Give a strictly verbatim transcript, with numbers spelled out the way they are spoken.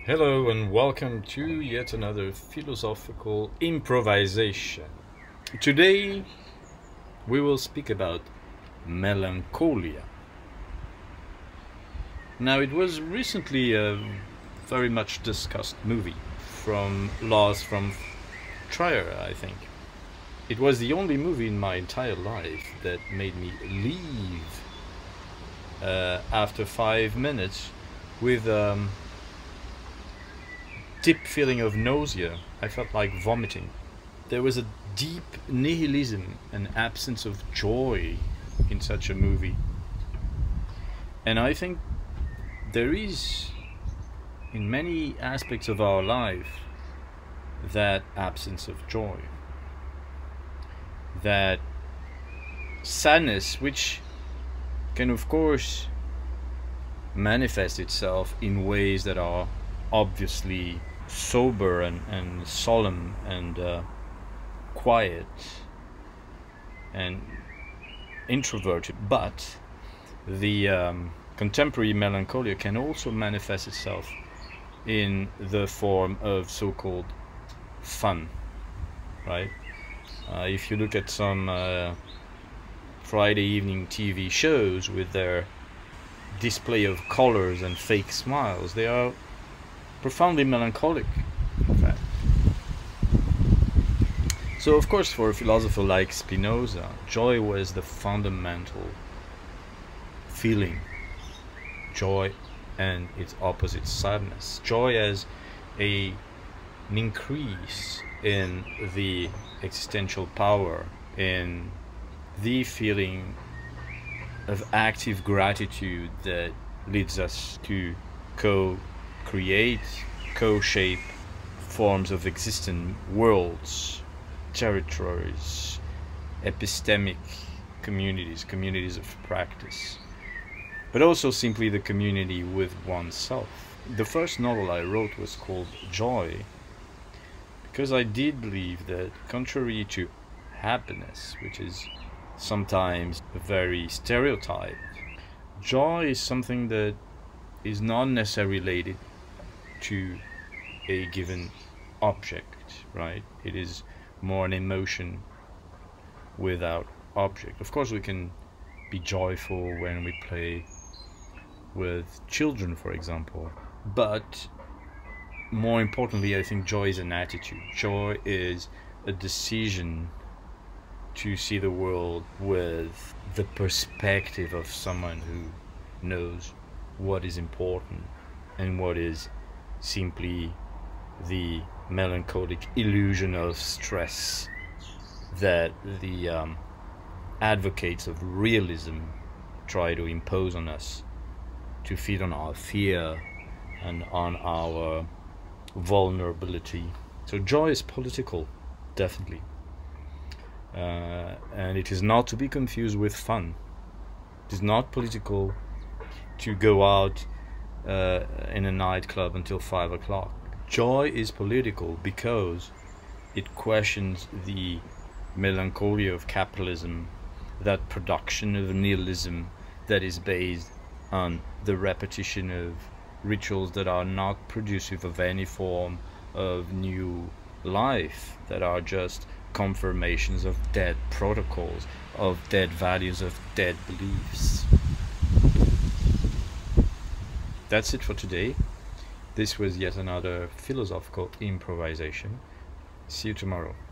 Hello and welcome to yet another philosophical improvisation. Today we will speak about melancholia. Now, it was recently a very much discussed movie from Lars from Trier, I think. It was the only movie in my entire life that made me leave uh, after five minutes with um, deep feeling of nausea. I felt like vomiting. There was a deep nihilism and absence of joy in such a movie. And I think there is, in many aspects of our life, that absence of joy. That sadness, which can of course manifest itself in ways that are obviously sober and, and solemn and uh, quiet and introverted, but the um, contemporary melancholia can also manifest itself in the form of so-called fun, right? Uh, if you look at some uh, Friday evening T V shows with their display of colors and fake smiles, they are profoundly melancholic, in fact. So, of course, for a philosopher like Spinoza, joy was the fundamental feeling. Joy and its opposite, sadness. Joy as a, an increase in the existential power, in the feeling of active gratitude that leads us to co create, co-shape forms of existent worlds, territories, epistemic communities, communities of practice, but also simply the community with oneself. The first novel I wrote was called Joy, because I did believe that, contrary to happiness, which is sometimes very stereotyped, joy is something that is not necessarily related to a given object, right? It is more an emotion without object. Of course, we can be joyful when we play with children, for example, but more importantly, I think joy is an attitude. Joy is a decision to see the world with the perspective of someone who knows what is important and what is simply the melancholic illusion of stress that the um, advocates of realism try to impose on us to feed on our fear and on our vulnerability. So joy is political, definitely, uh, and it is not to be confused with fun. It is not political to go out uh, in a nightclub until five o'clock. Joy is political because it questions the melancholia of capitalism, that production of nihilism that is based on the repetition of rituals that are not producive of any form of new life, that are just confirmations of dead protocols, of dead values, of dead beliefs. That's it for today. This was yet another philosophical improvisation. See you tomorrow.